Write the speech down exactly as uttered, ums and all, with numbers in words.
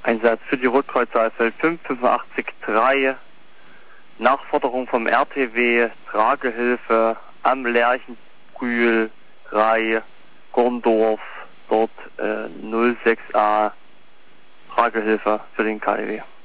Einsatz für die Rotkreuz-Saalfeld fünf, fünfundachtzig drei. Nachforderung vom R T W, Tragehilfe am Lerchenbühl drei, Gorndorf, dort äh, null sechs a, Tragehilfe für den K I W.